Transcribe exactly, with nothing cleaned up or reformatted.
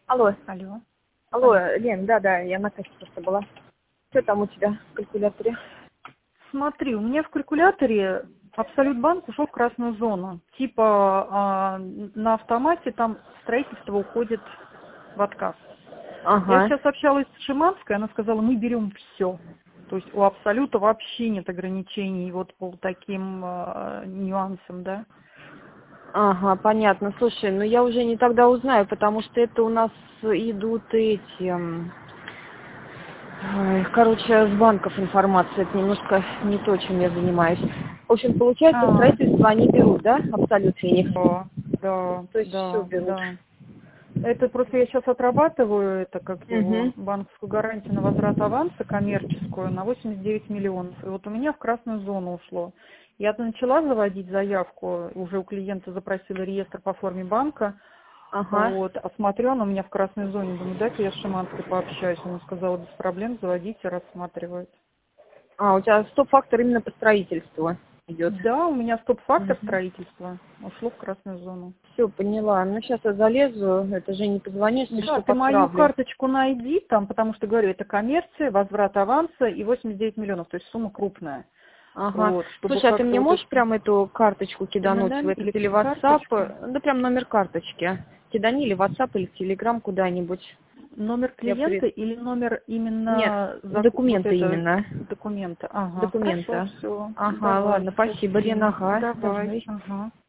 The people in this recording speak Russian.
Алло, Алло. алло, Алло. Лен, да-да, я на кассе просто была. Что там у тебя в калькуляторе? Смотри, у меня в калькуляторе Абсолютбанк ушел в красную зону. Типа а, на автомате там строительство уходит в отказ. Я Ага, сейчас общалась с Шиманской, она сказала, мы берем все. То есть у Абсолюта вообще нет ограничений вот по таким а, нюансам, да? ага, понятно. Слушай, ну я уже не тогда узнаю, потому что это у нас идут эти... м, ой, короче, с банков информация, это немножко не то, чем я занимаюсь. В общем, получается, А, строительство они берут, да, абсолютно Феникс? да, да, То есть все да, берут. да. Это просто я сейчас отрабатываю, это как его, Угу. банковскую гарантию на возврат аванса коммерческую на восемьдесят девять миллионов. И вот у меня в красную зону ушло. Я начала заводить заявку, уже у клиента запросила реестр по форме банка, Ага. вот, а смотрю, она у меня в красной зоне. Думаю, дай-ка я с Шиманской пообщаюсь. Она сказала, без проблем, заводите, рассматривает. А, у тебя стоп-фактор именно по строительству идет. Да, у меня стоп-фактор Угу. строительства ушло в красную зону. Все, поняла. Ну, сейчас я залезу, это же не позвонишь, если Да, что, ты мою подправлю. карточку найди там, потому что, говорю, это коммерция, возврат аванса и восемьдесят девять миллионов, то есть сумма крупная. Ага. Вот, чтобы Слушай, а ты как-то мне вот это можешь прям эту карточку кидануть в МНН этот или или WhatsApp? карточку. Да прям номер карточки. Кидани или WhatsApp, или Telegram куда-нибудь. Номер Я при... клиента или номер Нет, именно зак- вот документы это именно. документа? Ага, хорошо, Документы. все, Ага, давай, ладно, сейчас спасибо, Лена, скину. ага. Давай, Давай. ага.